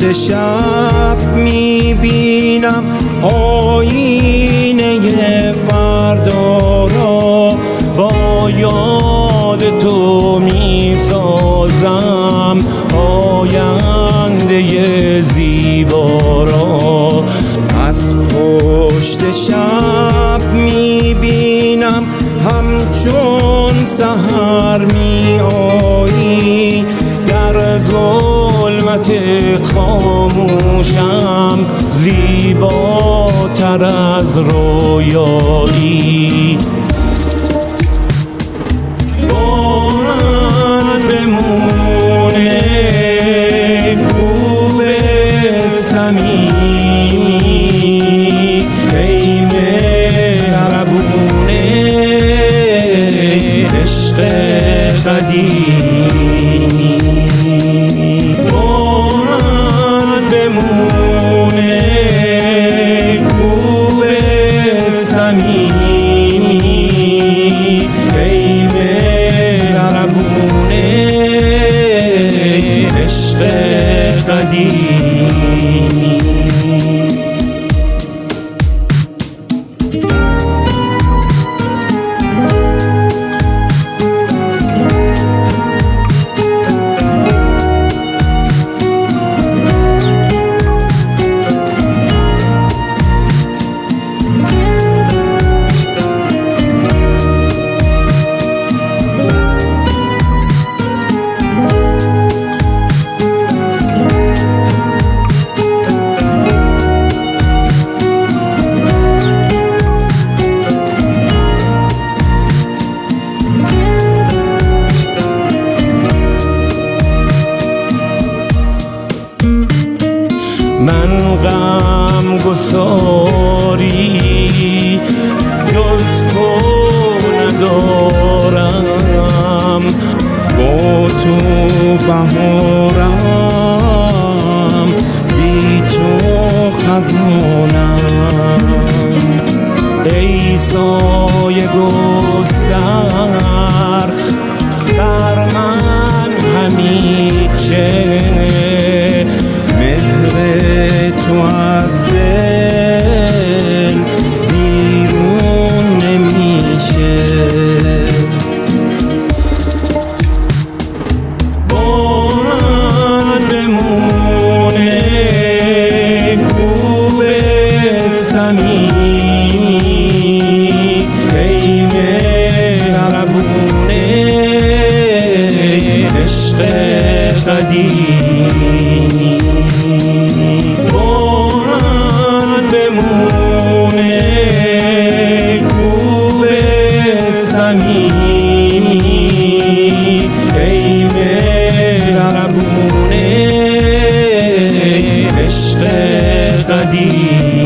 پشت شب میبینم آینه فردا را، با یاد تو میسازم آینده زیبا را. از پشت شب میبینم همچون سحر میآیی، در ظلمت خاموشم زیباتر از رویایی. با من بمونه خوب صمیمی، ای مهربونه عشق قدیمی. با من بمونه خوب صمیمی، ای مهربونه عشق قدیمی. من غم گساری جز تو ندارم، با تو بهارم بی تو خزانم. ای سایه گستر بر من همیشه، تو از دل بیرون نمیشه. با من بمونه خوب صمیمی، ای مهربونه عشق قدیمی. ای مهربونه عشق قدیمی.